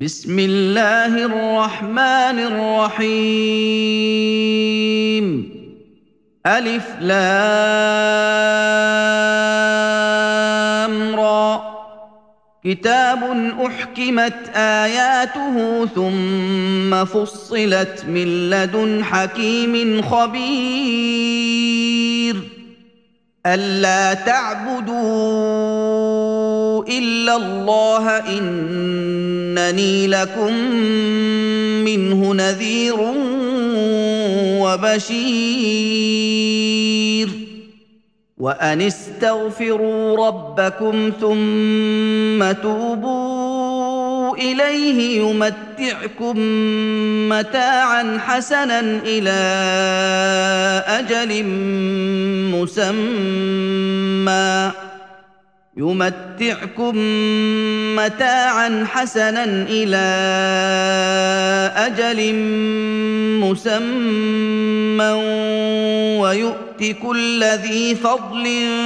بسم الله الرحمن الرحيم. ألف لام را. كتاب أحكمت آياته ثم فصلت من لدن حكيم خبير. ألا تعبدوا إلا الله إنني لكم منه نذير وبشير. وأن استغفروا ربكم ثم توبوا إليه يمتعكم متاعا حسنا إلى أجل مسمى ويؤت كل ذي فضل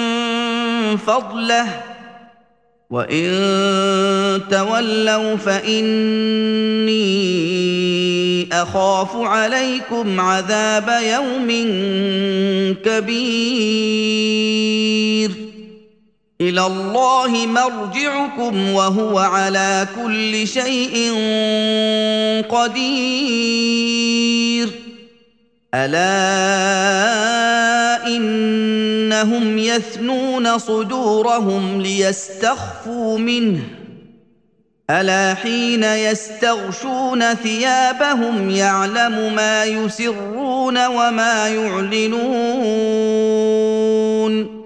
فضله. وإن تولوا فإني أخاف عليكم عذاب يوم كبير. إلى الله مرجعكم وهو على كل شيء قدير. ألا إنهم يثنون صدورهم ليستخفوا منه ألا حين يستغشون ثيابهم يعلم ما يسرون وما يعلنون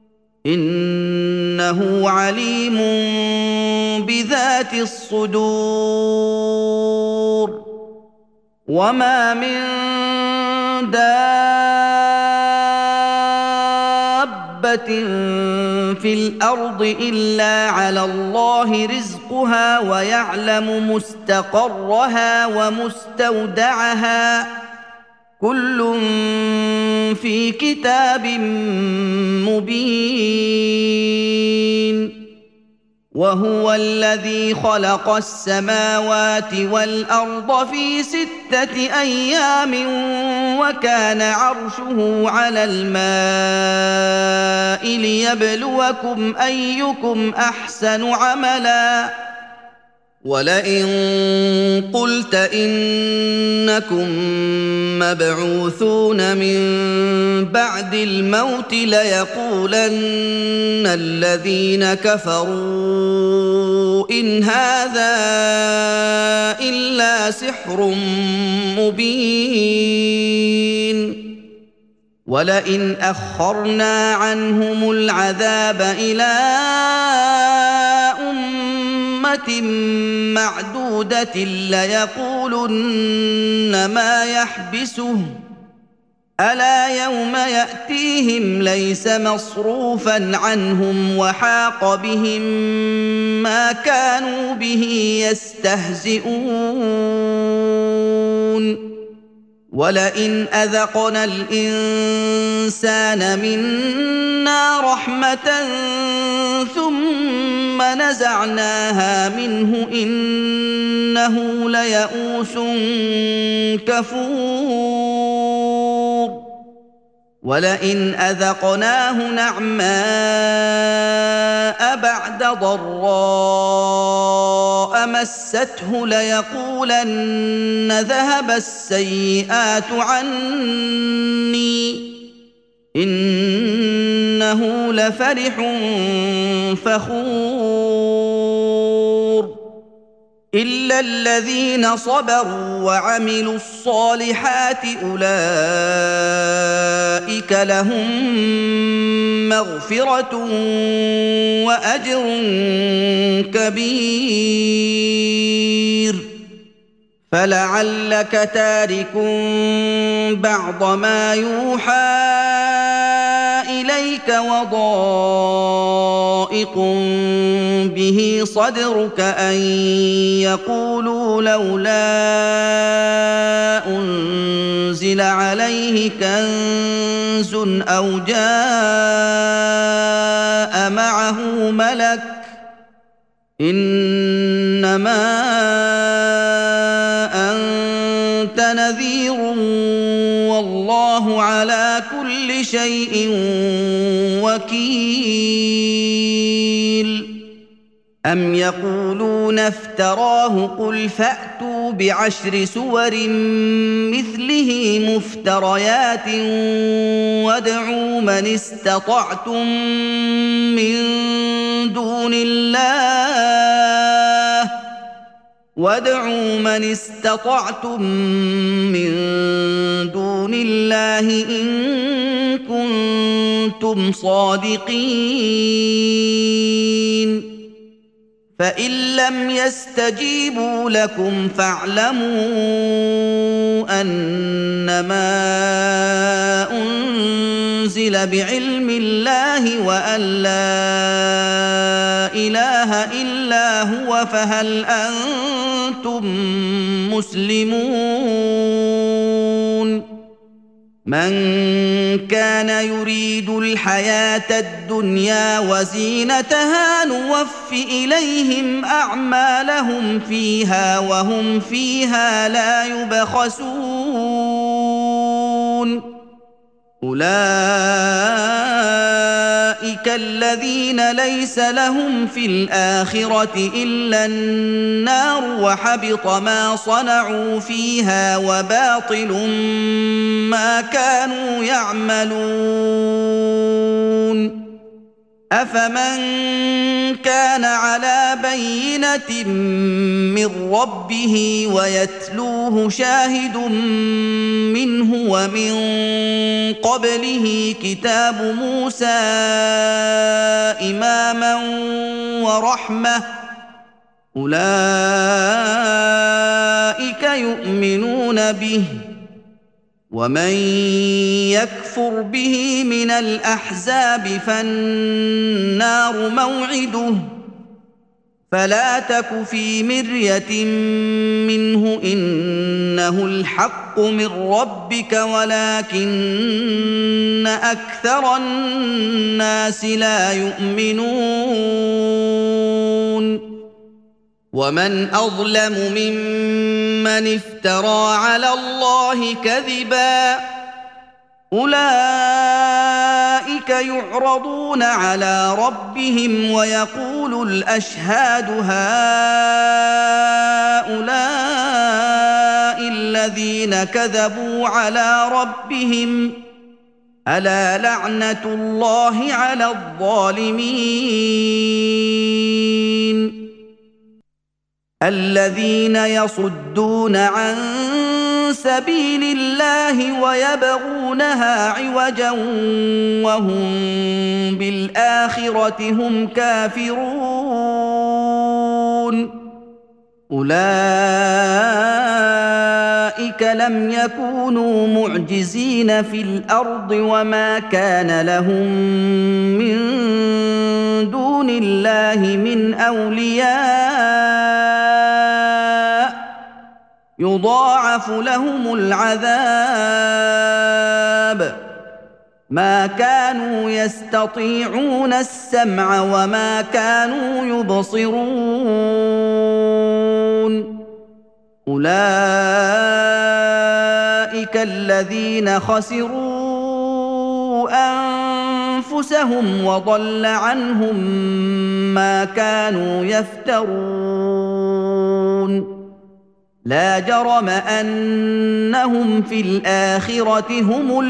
إنه عليم بذات الصدور. وما من دابة في الأرض إلا على الله رزقها ويعلم مستقرها ومستودعها كل في كتاب مبين. وهو الذي خلق السماوات والأرض في 6 أيام وكان عرشه على الماء ليبلوكم أيكم أحسن عملا. ولئن قلت إنكم مبعوثون من بعد الموت ليقولن الذين كفروا إن هذا إلا سحر مبين. ولئن أخرنا عنهم العذاب إلى معدودة ليقولن ما يحبسه ألا يوم يأتيهم ليس مصروفا عنهم وحاق بهم ما كانوا به يستهزئون. ولئن أذقنا الإنسان منا رحمة ثم نزعناها منه إنه ليئوس كفور. ولئن أذقناه نعماء بعد ضراء مسته ليقولن ذهب السيئات عني إنه لفرح فخور. إلا الذين صبروا وعملوا الصالحات أولئك لهم مغفرة وأجر كبير. فلعلك تارك بعض ما يوحى إليك وضائق به صدرك أن يقولوا لولا أنزل عليه كنز أو جاء معه ملك إنما إنما أنت نذير والله على كل شيء وكيل أم يقولون افتراه قل فأتوا بعشر سور مثله مفتريات وادعوا من استطعتم من دون الله إن كنتم صادقين فإن لم يستجيبوا لكم فاعلموا أنما أنزل بعلم الله وأن لا إله إلا هو فهل أنتم مسلمون من كان يريد الحياة الدنيا وزينتها نوف إليهم أعمالهم فيها وهم فيها لا يبخسون أولئك الذين ليس لهم في الآخرة إلا النار وحبط ما صنعوا فيها وباطل ما كانوا يعملون أفمن كان على بينة من ربه ويتلوه شاهد منه ومن قبله كتاب موسى إماما ورحمة أولئك يؤمنون به ومن يكفر به من الأحزاب فالنار موعده فلا تك في مرية منه إنه الحق من ربك ولكن أكثر الناس لا يؤمنون ومن أظلم ممن افترى على الله كذبا أولئك يعرضون على ربهم ويقول الأشهاد هؤلاء الذين كذبوا على ربهم ألا لعنة الله على الظالمين الذين يصدون عن سبيل الله ويبغونها عوجا وهم بالآخرة هم كافرون أولئك لم يكونوا معجزين في الأرض وما كان لهم من دون الله من أولياء يضاعف لهم العذاب ما كانوا يستطيعون السمع وما كانوا يبصرون أولئك الذين خسروا أنفسهم وضل عنهم ما كانوا يفترون لا جرم أنهم في الآخرة هم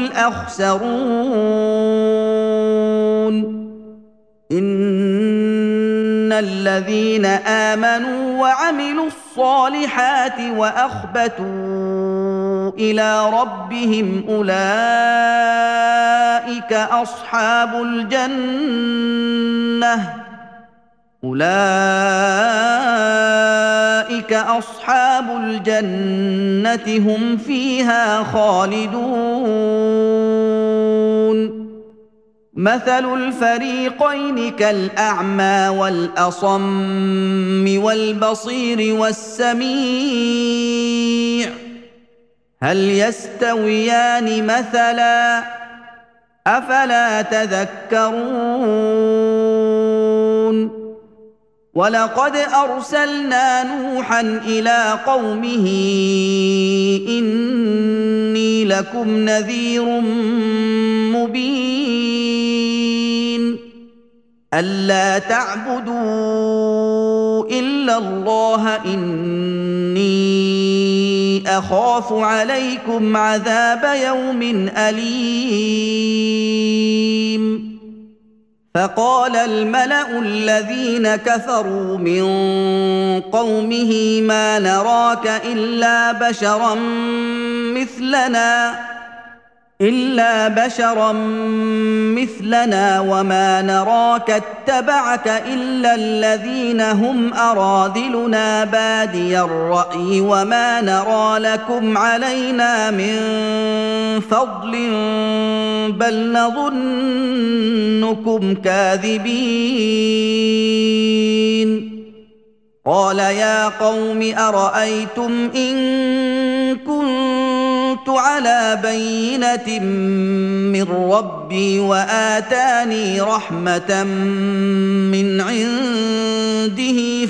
الأخسرون إن الذين آمنوا وعملوا الصالحات وأخبتوا إلى ربهم أولئك أصحاب الجنة هم فيها خالدون مثل الفريقين كالأعمى والأصم والبصير والسميع هل يستويان مثلا أفلا تذكرون وَلَقَدْ أَرْسَلْنَا نُوحًا إِلَىٰ قَوْمِهِ إِنِّي لَكُمْ نَذِيرٌ مُّبِينٌ أَلَّا تَعْبُدُوا إِلَّا اللَّهَ إِنِّي أَخَافُ عَلَيْكُمْ عَذَابَ يَوْمٍ أَلِيمٍ فقال الملأ الذين كفروا من قومه ما نراك إلا بشرا مثلنا وما نراك اتبعك إلا الذين هم أراذلنا بادي الرأي وما نرى لكم علينا من فضل بل نظنكم كاذبين قال يا قوم أرأيتم إن كنت على بينة من ربي وآتاني رحمة من عنده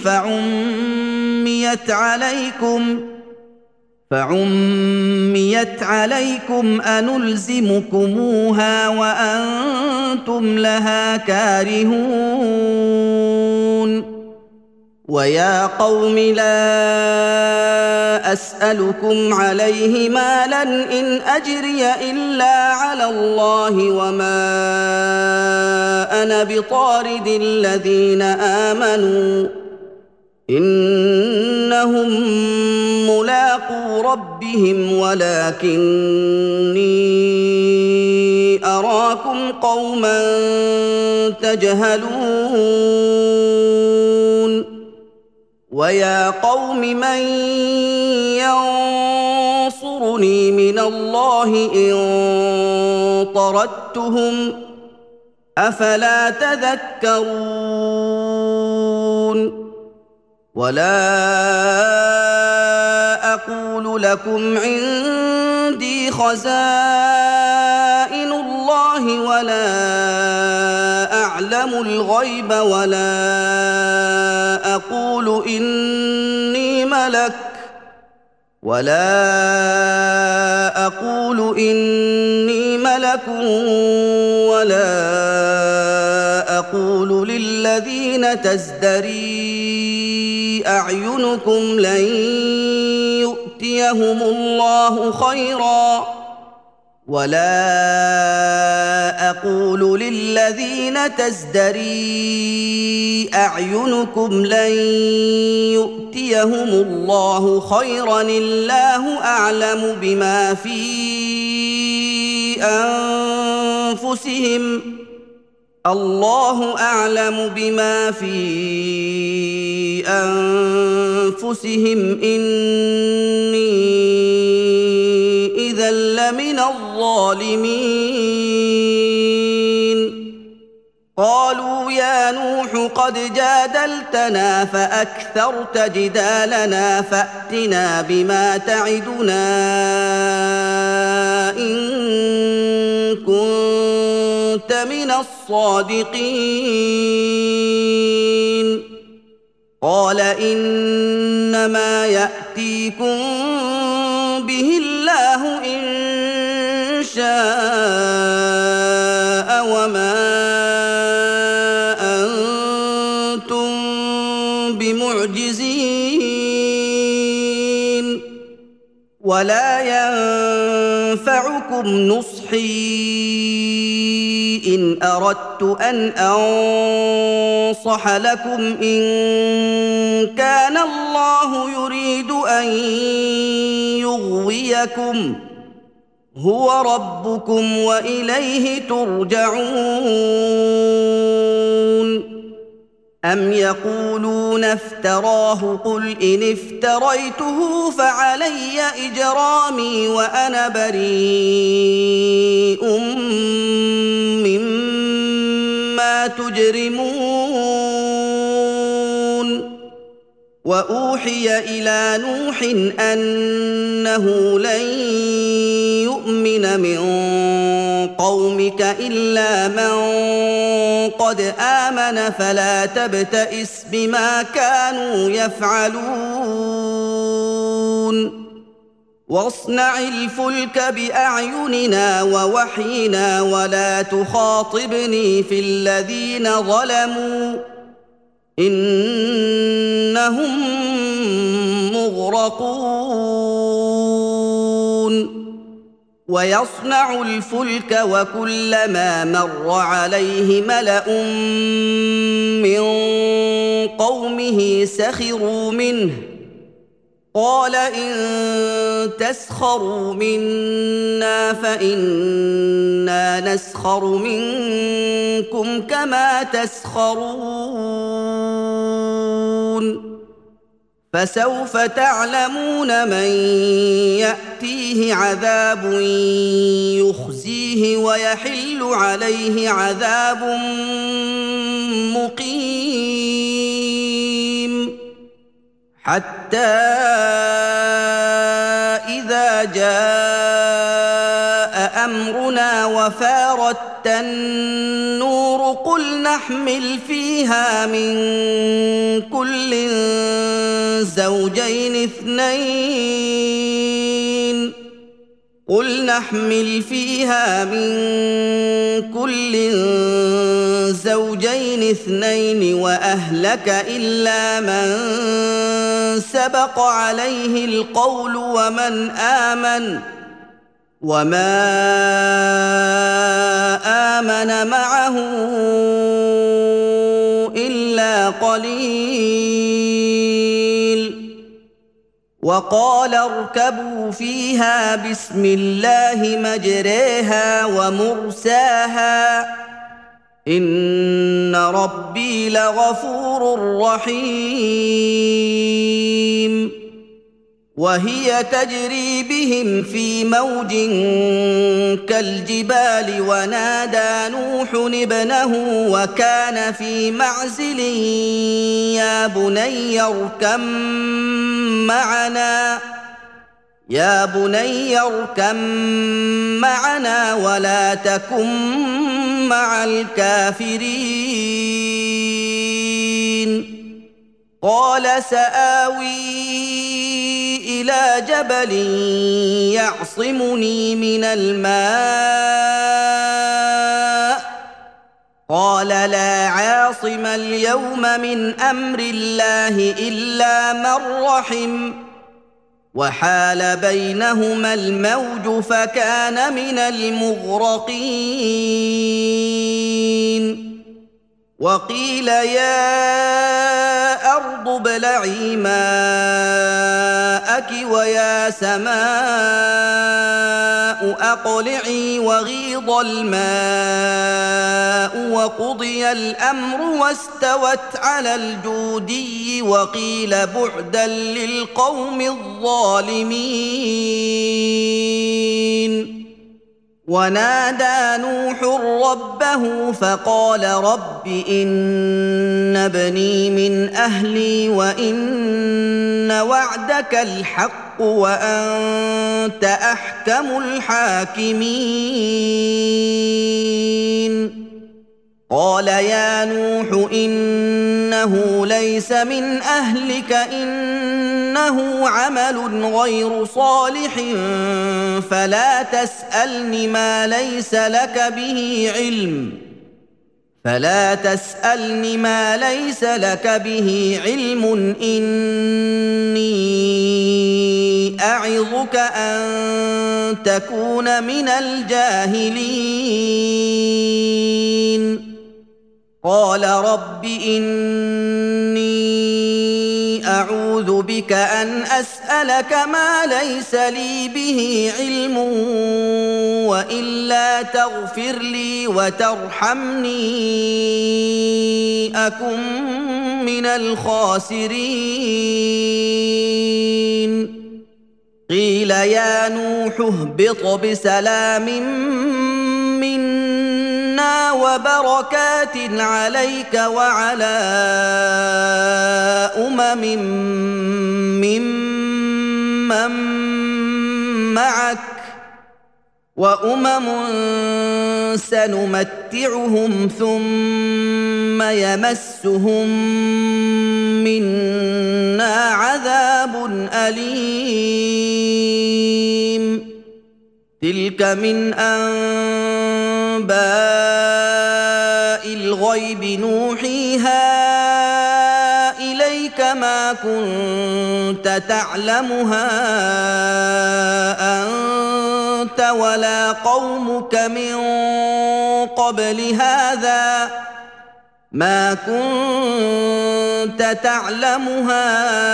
فعميت عليكم أنلزمكموها وأنتم لها كارهون ويا قوم لا أسألكم عليه مالا إن أجري إلا على الله وما أنا بطارد الذين آمنوا إنهم ملاقو ربهم ولكني أراكم قوما تجهلون ويا قوم من ينصرني من الله إن طردتهم أفلا تذكرون ولا أقول لكم عندي خزائن الله ولا أعلم الغيب ولا أقول إني ملك ولا أقول للذين تزدري أعينكم لن يؤتيهم الله خيرا الله أعلم بما في أنفسهم إني إذا لمن الظالمين قالوا يا نوح قد جادلتنا فأكثرت جدالنا فأتنا بما تعدنا إن كنت من الصادقين قال إنما يأتيكم به الله إن شاء وما أنتم بمعجزين ولا ينفعكم نصحي إن أردت أن أنصح لكم إن كان الله يريد أن يغويكم هو ربكم وإليه ترجعون أم يقولون افتراه قل إن افتريته فعلي إجرامي وأنا بريء مما تجرمون وأوحي إلى نوح أنه لن يؤمن من قومك إلا من قد آمن فلا تبتئس بما كانوا يفعلون واصنع الفلك بأعيننا ووحينا ولا تخاطبني في الذين ظلموا إنهم مغرقون ويصنع الفلك وكلما مر عليه ملأ من قومه سخروا منه قال إن تسخروا منا فإنا نسخر منكم كما تسخرون فسوف تعلمون من يأتيه عذاب يخزيه ويحل عليه عذاب مقيم حتى إذا جاء أمرنا وفارت النور قل نحمل فيها من كل زوجين اثنين وأهلك إلا من سبق عليه القول ومن آمن وما آمن معه إلا قليل وقال اركبوا فيها بسم الله مجريها ومرساها إن ربي لغفور رحيم وهي تجري بهم في موج كالجبال ونادى نوح ابنه وكان في معزل يا بني اركم معنا ولا تكن مع الكافرين قال سآوي إلى جبل يعصمني من الماء قال لا عاصم اليوم من أمر الله إلا من رحم وحال بينهما الموج فكان من المغرقين وقيل يا أرض ابلعي ماءك ويا سماء أقلعي وغيض الماء وقضي الأمر واستوت على الجودي وقيل بعدا للقوم الظالمين ونادى نوح ربه فقال رب إن ابني من أهلي وإن وعدك الحق وأنت أحكم الحاكمين قال يا نوح إنه ليس من أهلك إنه عمل غير صالح فلا تسألني ما ليس لك به علم إني أعظك أن تكون من الجاهلين قال رب إني أعوذ بك أن أسألك ما ليس لي به علم وإلا تغفر لي وترحمني أكن من الخاسرين قيل يا نوح اهبط بسلام منا منا وبركات عليك وعلى ممن معك وأمم سنمتعهم ثم يمسهم منا عذاب أليم تلك من أنباء الغيب نوحيها إليك ما كنت تعلمها أنت ولا قومك من قبل هذا ما كنت تعلمها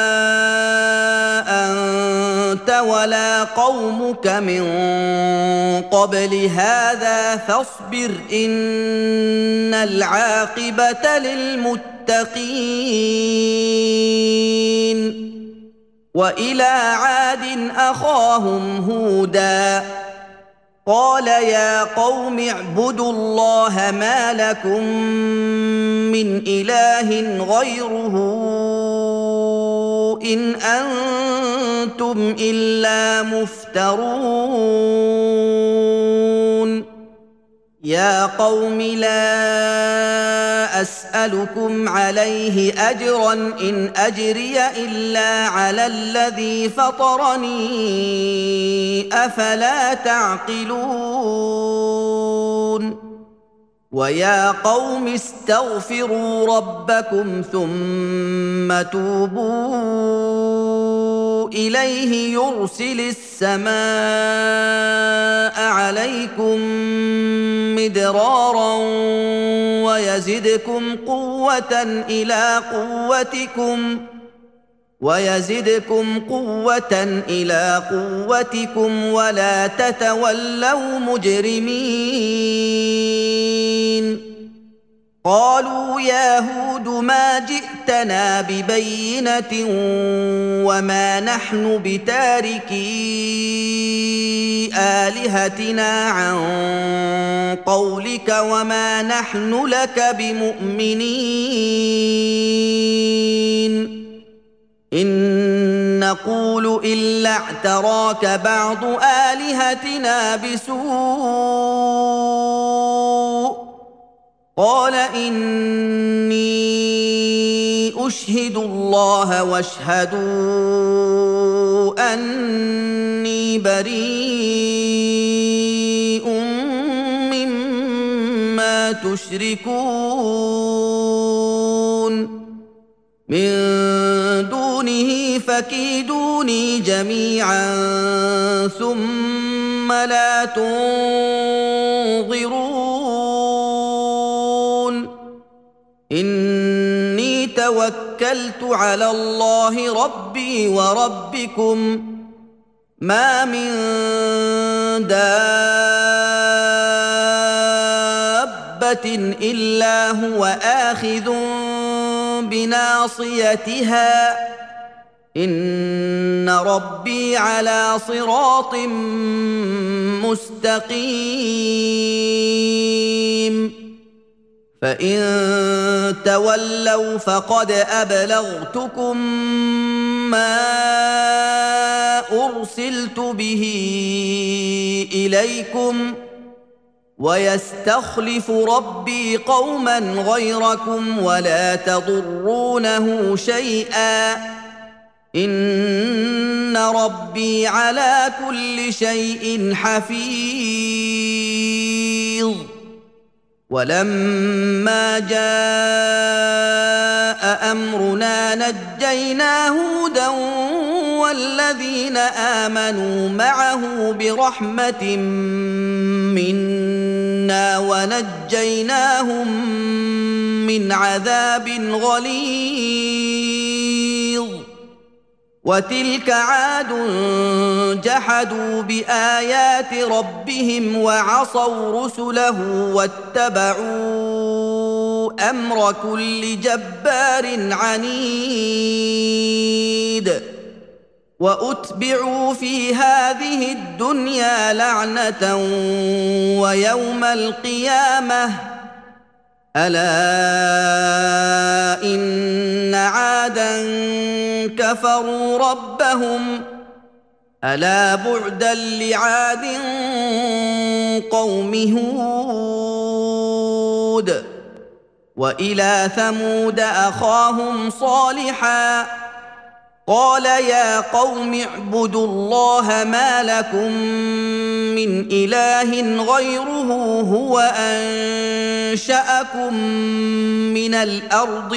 أنت ولا قومك من قبل هذا فاصبر إن العاقبة للمتقين وإلى عاد أخاهم هودا قال يا قوم اعبدوا الله ما لكم من إله غيره إن أنتم إلا مفترون يا قوم لا أسألكم عليه أجرا إن أجري إلا على الذي فطرني أفلا تعقلون ويا قوم استغفروا ربكم ثم توبوا إليه يرسل السماء عليكم مدرارا ويزدكم قوة إلى قوتكم ولا تتولوا مجرمين قالوا يا هود ما جئتنا ببينة وما نحن بتاركي آلهتنا عن قولك وما نحن لك بمؤمنين إن نقول إلا اعتراك بعض آلهتنا بسوء قال إني أشهد الله واشهدوا أني بريء مما تشركون من دونه فكيدوني جميعا ثم لا تنظرون إني توكلت على الله ربي وربكم ما من دابة إلا هو آخذ بناصيتها إن ربي على صراط مستقيم فإن تولوا فقد أبلغتكم ما أرسلت به إليكم ويستخلف ربي قوما غيركم ولا تضرونه شيئا إن ربي على كل شيء حفيظ ولما جاء أمرنا نجينا هودا والذين آمنوا معه برحمة منا ونجيناهم من عذاب غليظ وتلك عاد جحدوا بآيات ربهم وعصوا رسله واتبعوا أمر كل جبار عنيد واتبعوا في هذه الدنيا لعنه ويوم القيامه الا ان عادا كفروا ربهم الا بعدا لعاد قوم هود والى ثمود اخاهم صالحا قال يا قوم اعبدوا الله ما لكم من اله غيره هو انشاكم من الارض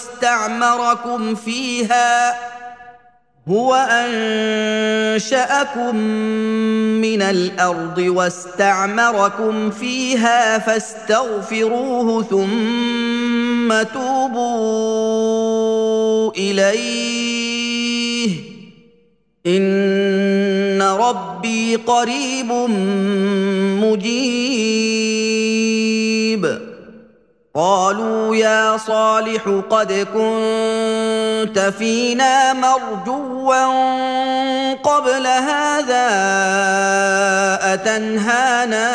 واستعمركم فيها فاستغفروه ثم توبوا إليه إن ربي قريب مجيب قالوا يا صالح قد كنت فينا مرجوا قبل هذا أتنهانا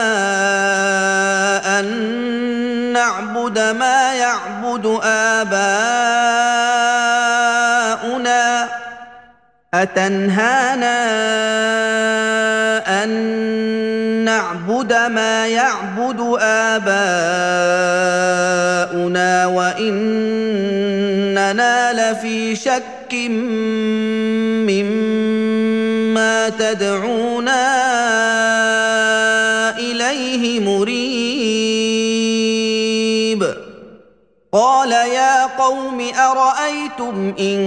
أن نعبد ما يعبد آباؤنا وإننا لفي شك مما تدعونا إليه مريب قال يا قوم أرأيتم إن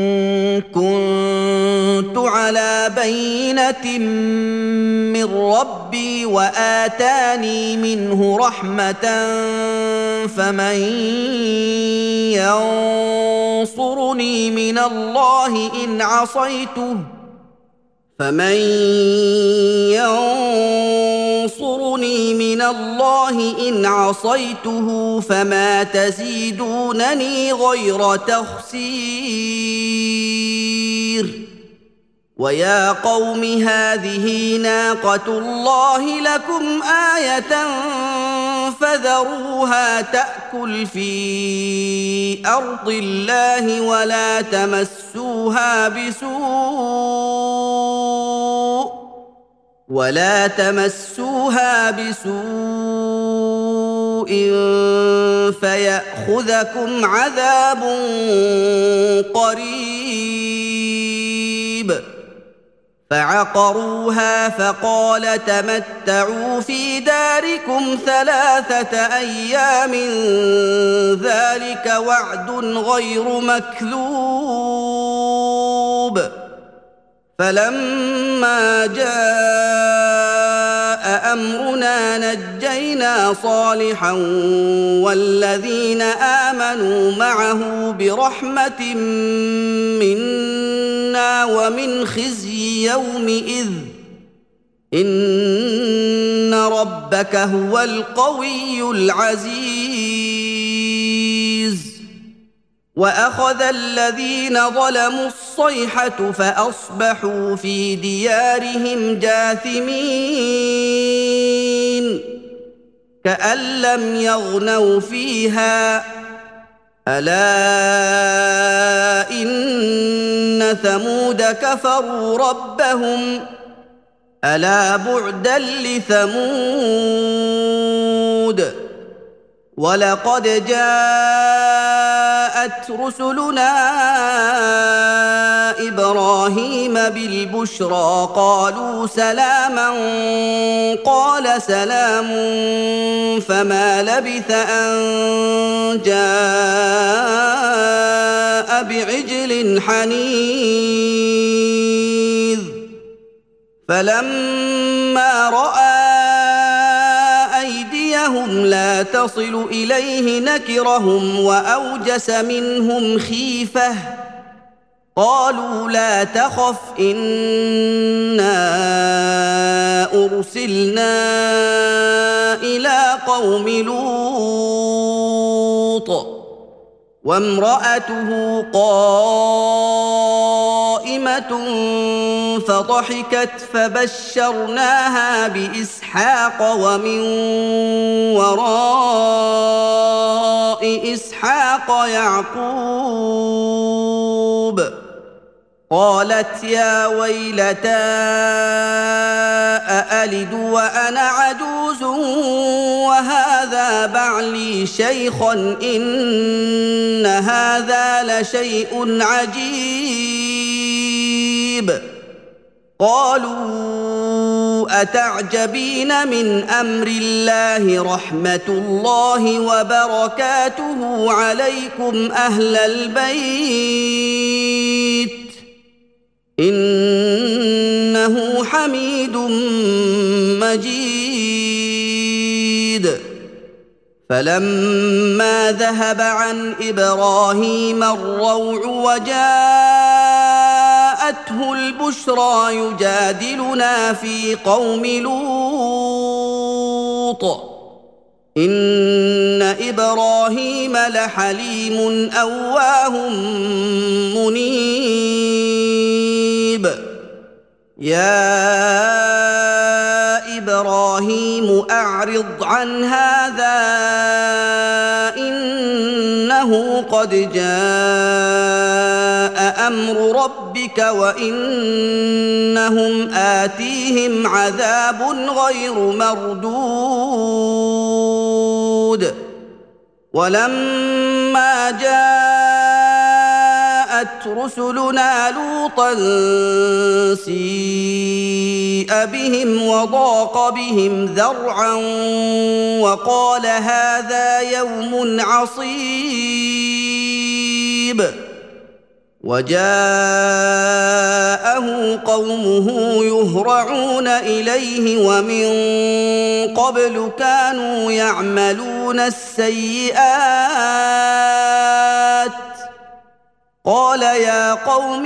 كنت على بينة من ربي وآتاني منه رحمة فمن ينصرني من الله إن عصيته فما تزيدونني غير تخسير ويا قوم هذه ناقة الله لكم آية فذروها تأكل في أرض الله ولا تمسوها بسوء فيأخذكم عذاب قريب فعقروها فقال تمتعوا في داركم 3 أيام ذلك وعد غير مكذوب فلما جاء أمرنا نجينا صالحا والذين آمنوا معه برحمة منا ومن خزي يومئذ إن ربك هو القوي العزيز وأخذ الذين ظلموا الصيحة فأصبحوا في ديارهم جاثمين كأن لم يغنوا فيها ألا إن ثمود كفروا ربهم ألا بعدا لثمود ولقد جاءت رسلنا إبراهيم بالبشرى قالوا سلاما قال سلام فما لبث أن جاء بعجل حنيذ فلما رأى أيديهم لا تصل إليه نكرهم وأوجس منهم خيفة قالوا لا تخف إنا أرسلنا إلى قوم لوط وامرأته قائمة صائمة فضحكت فبشرناها بإسحاق ومن وراء إسحاق يعقوب قالت يا ويلتى أألد وأنا عجوز وهذا بعلي شيخا إن هذا لشيء عجيب قالوا أتعجبين من أمر الله رحمة الله وبركاته عليكم أهل البيت إنه حميد مجيد فلما ذهب عن إبراهيم الروع وجاءته البشرى يجادلنا في قوم لوط إن إبراهيم لحليم أواه منيب يا إبراهيم أعرض عن هذا إنه قد جاء أمر ربك وإنهم آتيهم عذاب غير مردود ولما جاءت رسلنا لوطا سيء بهم وضاق بهم ذرعا وقال هذا يوم عصيب وجاءه قومه يهرعون إليه ومن قبل كانوا يعملون السيئات قال يا قوم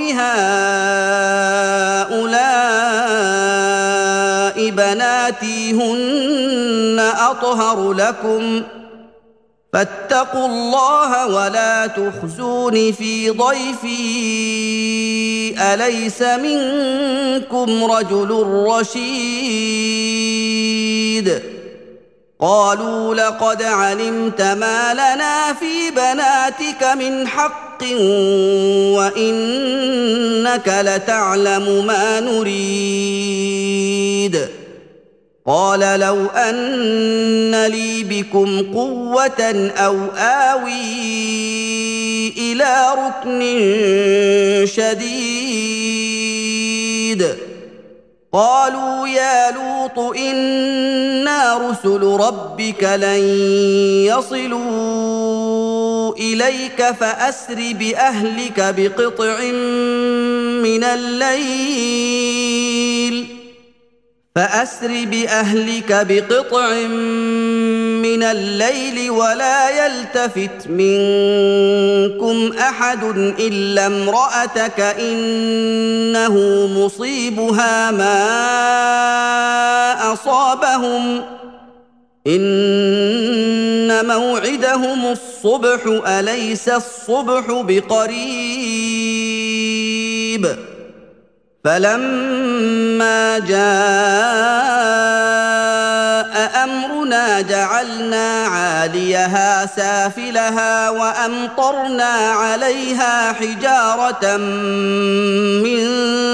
هؤلاء بناتي هن أطهر لكم فاتقوا الله ولا تخزون في ضيفي أليس منكم رجل رشيد قالوا لقد علمت ما لنا في بناتك من حق وإنك لتعلم ما نريد قال لو أن لي بكم قوة أو آوي إلى ركن شديد قالوا يا لوط إنا رسل ربك لن يصلوا إليك فأسر بأهلك بقطع من الليل ولا يلتفت منكم أحد إلا امرأتك إنه مصيبها ما أصابهم إن موعدهم الصبح أليس الصبح بقريب فلما جاء أمرنا جعلنا عاليها سافلها وأمطرنا عليها حجارة من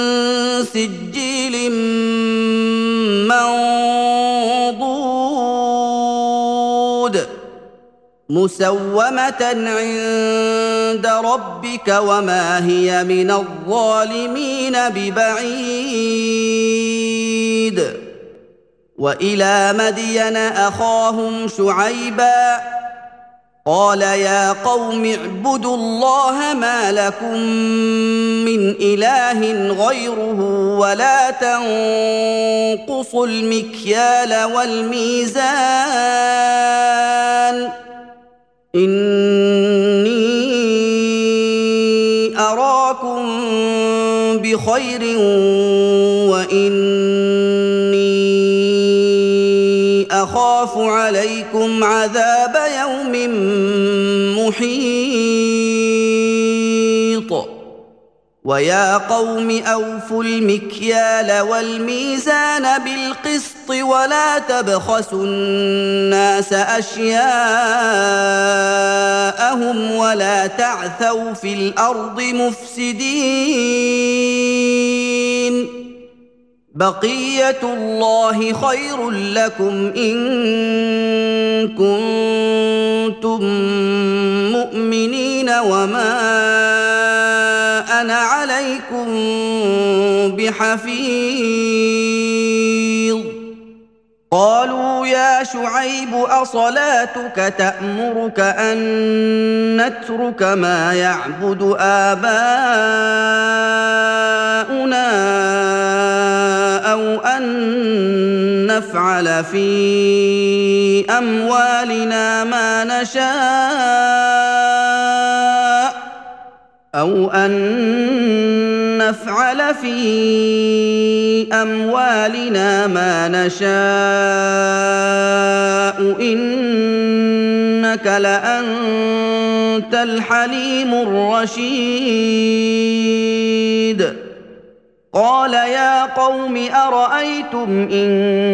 سجيل منضود مسومة عند ربك وما هي من الظالمين ببعيد وإلى مدين أخاهم شعيبا قال يا قوم اعبدوا الله ما لكم من إله غيره ولا تنقصوا المكيال والميزان إني أراكم بخير وإني أخاف عليكم عذاب يوم محيط ويا قوم أوفوا المكيال والميزان بالقسط ولا تبخسوا الناس أشياءهم ولا تعثوا في الأرض مفسدين بقية الله خير لكم إن كنتم مؤمنين وما أنا عليكم بحفيظ قالوا يا شعيب أصلاتك تأمرك أن نترك ما يعبد آباؤنا أو أن نفعل في أموالنا ما نشاء أو أن نفعل في أموالنا ما نشاء إنك لأنت الحليم الرشيد قال يا قوم أرأيتم إن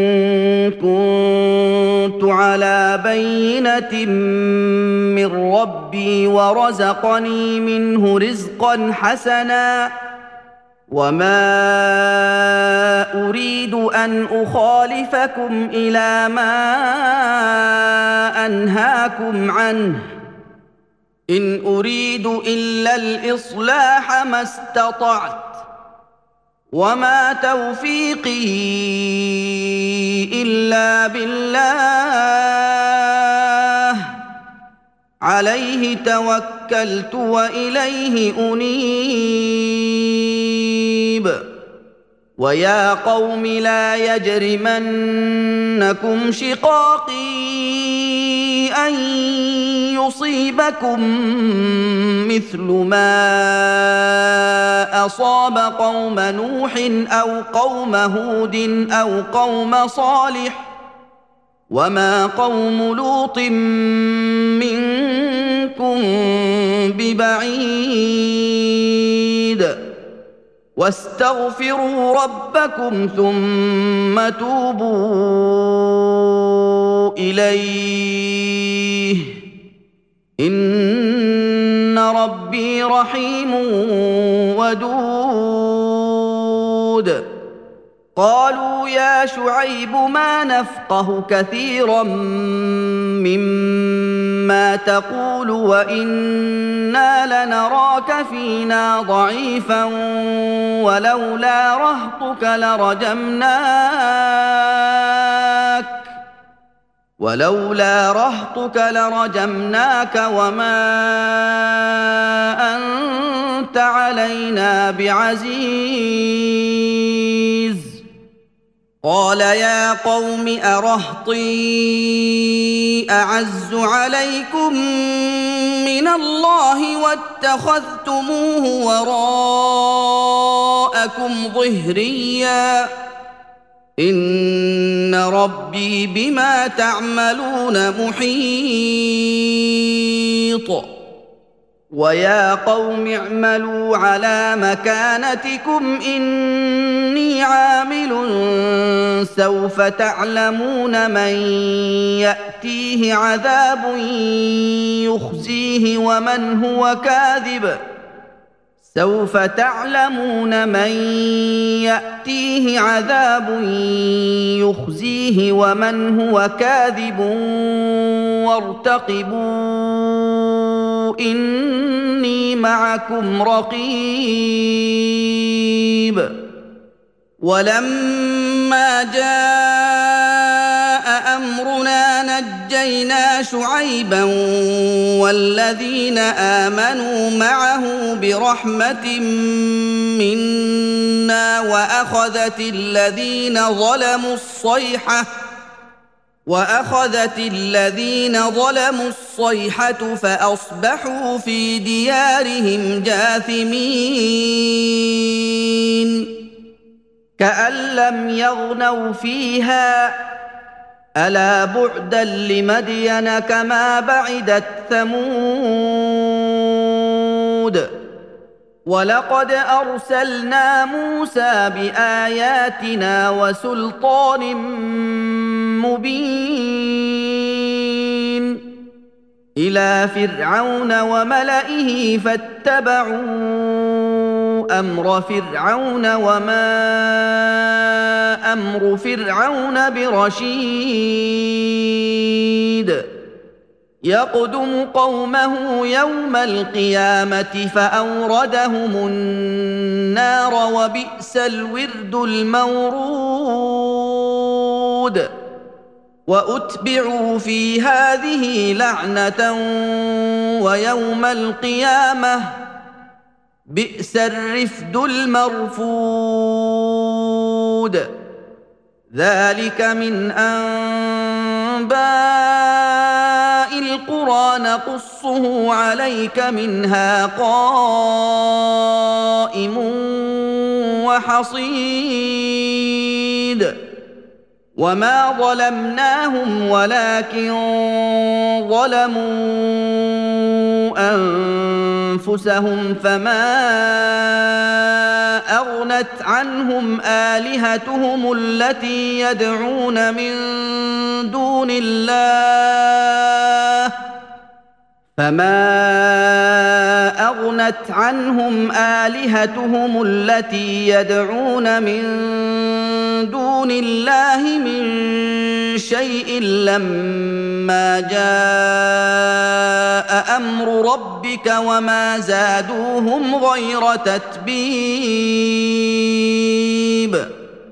كنت على بينة من ربي ورزقني منه رزقا حسنا وما أريد أن أخالفكم إلى ما أنهاكم عنه إن أريد إلا الإصلاح ما استطعت وما توفيقي إلا بالله عليه توكلت وإليه أنيب ويا قوم لا يجرمنكم شقاقي أن يصيبكم مثل ما أصاب قوم نوح أو قوم هود أو قوم صالح وما قوم لوط منكم ببعيد واستغفروا ربكم ثم توبوا إليه إن ربي رحيم ودود قالوا يا شعيب ما نفقه كثيرا مما تقول وإنا لنراك فينا ضعيفا ولولا رهطك لرجمناك وما أنت علينا بعزيز قال يا قوم أرهطي أعز عليكم من الله واتخذتموه وراءكم ظهريا إن ربي بما تعملون محيط ويا قوم اعملوا على مكانتكم إني عامل سوف تعلمون من يأتيه عذاب يخزيه ومن هو كاذب سوف تعلمون من يأتيه عذاب يخزيه ومن هو كاذب وارتقبوا إني معكم رقيب ولما جاء أمرنا نجينا شعيبا والذين آمنوا معه برحمة منا وأخذت الذين ظلموا الصيحة فأصبحوا في ديارهم جاثمين كأن لم يغنوا فيها ألا بعدا لمدين كما بعدت ثمود ولقد أرسلنا موسى بآياتنا وسلطان مبين إلى فرعون وملئه فاتبعوا أمر فرعون وما أمر فرعون برشيد يقدم قومه يوم القيامة فأوردهم النار وبئس الورد المورود وأتبعوا في هذه لعنة ويوم القيامة بئس الرفد المرفود ذلك من أنباء القرى نقصه عليك منها قائم وحصيد وما ظلمناهم ولكن ظلموا أنفسهم فما أغنت عنهم آلهتهم التي يدعون من دون الله من شيء لما جاء أمر ربك وما زادوهم غير تتبيب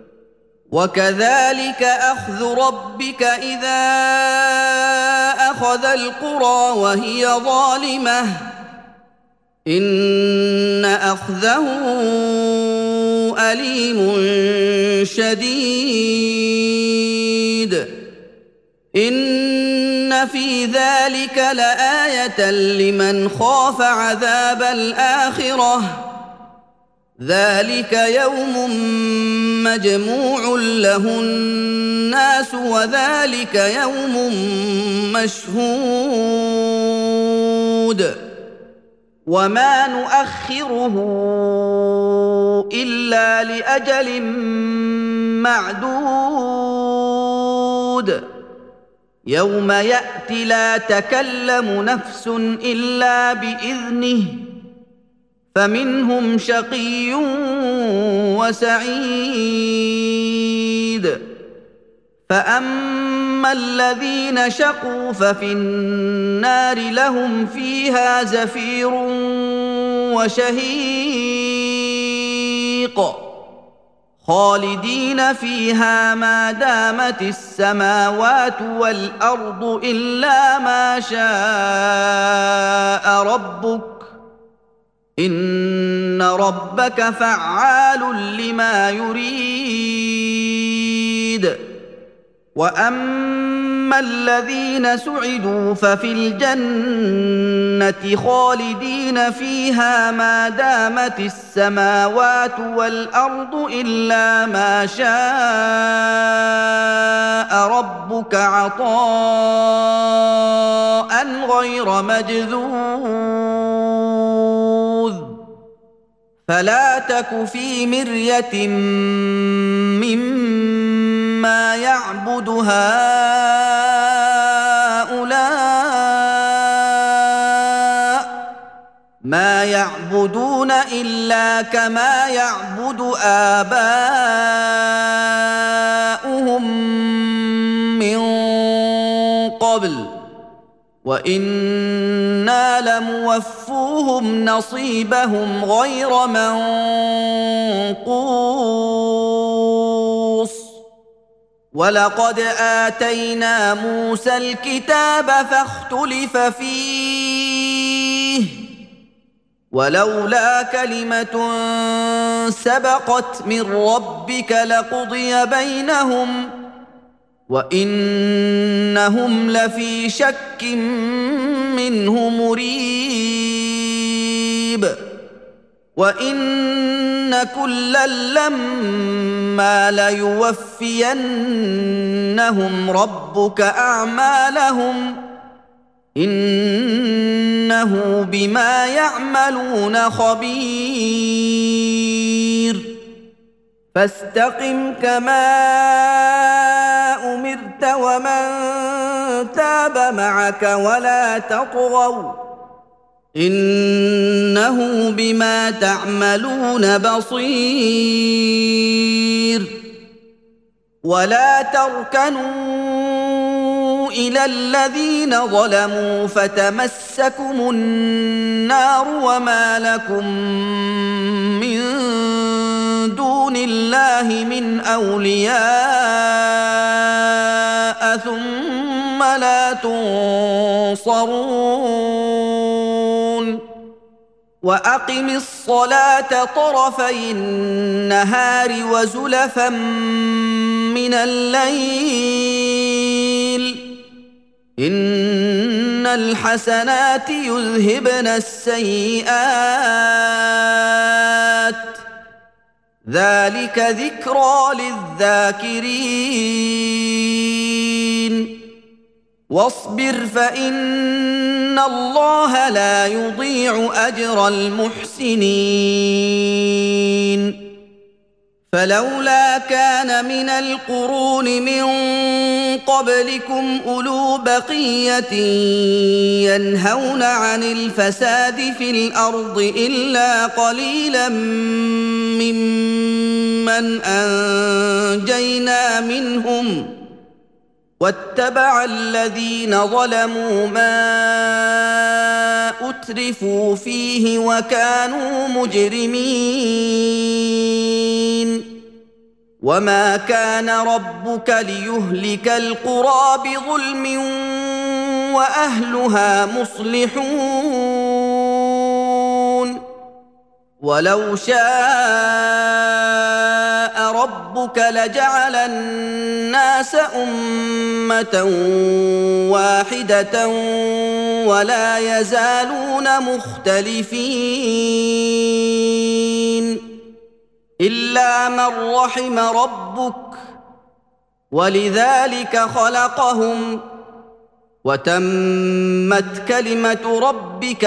وكذلك أخذ ربك إذا أخذ القرى وهي ظالمة إن أخذه أليم شديد إن في ذلك لآية لمن خاف عذاب الآخرة ذلك يوم مجموع له الناس وذلك يوم مشهود وما نؤخره إلا لأجل معدود يوم يأتي لا تكلم نفس إلا بإذنه فمنهم شقي وسعيد فأما الذين شقوا ففي النار لهم فيها زفير وشهيق خالدين فيها ما دامت السماوات والأرض إلا ما شاء ربك إن ربك فعال لما يريد وأما الذين سعدوا ففي الجنة خالدين فيها ما دامت السماوات والأرض إلا ما شاء ربك عطاء غير مجذوذ فلا تك في مرية مما يعبد هؤلاء ما يعبدون إلا كما يعبد آباؤهم من قبل وإنا لموفوهم نصيبهم غير منقوص ولقد آتينا موسى الكتاب فاختلف فيه ولولا كلمة سبقت من ربك لقضي بينهم وإنهم لفي شك منه مريب وإن كلا لما ليوفينهم ربك أعمالهم إنه بما يعملون خبير فاستقم كما أمرت ومن تاب معك ولا تطغوا إنه بما تعملون بصير ولا تركنوا إلى الذين ظلموا فتمسكم النار وما لكم من دون الله من أولياء ثم لا تنصرون وأقم الصلاة طرفي النهار وزلفا من الليل إن الحسنات يذهبن السيئات ذلك ذكرى للذاكرين واصبر فإن الله لا يضيع أجر المحسنين فلولا كان من القرون من قبلكم أولو بقية ينهون عن الفساد في الأرض إلا قليلا ممن أنجينا منهم واتبع الذين ظلموا ما أترفوا فيه وكانوا مجرمين وما كان ربك ليهلك القرى بظلم وأهلها مصلحون ولو شاء ربك لجعل الناس أمة واحدة ولا يزالون مختلفين إلا من رحم ربك ولذلك خلقهم وتمت كلمة ربك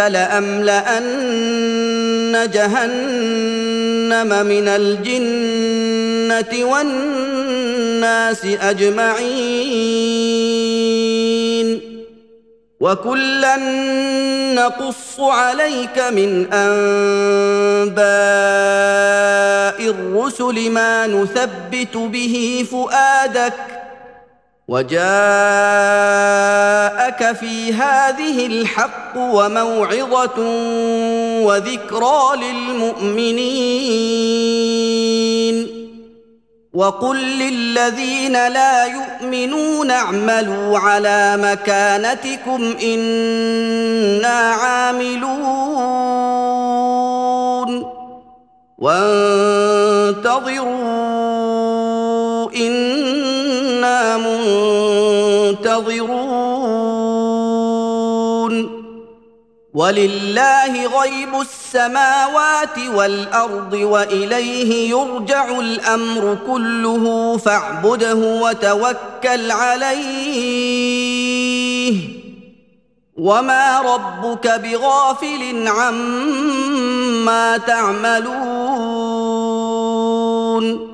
لأملأن جهنم من الجنة والناس أجمعين وكلا نقص عليك من أنباء الرسل ما نثبت به فؤادك وجاءك في هذه الحق وموعظة وذكرى للمؤمنين وقل للذين لا يؤمنون اعملوا على مكانتكم إنا عاملون وانتظروا إنا منتظرون ولله غيب السماوات والأرض وإليه يرجع الأمر كله فاعبده وتوكل عليه وما ربك بغافل عما تعملون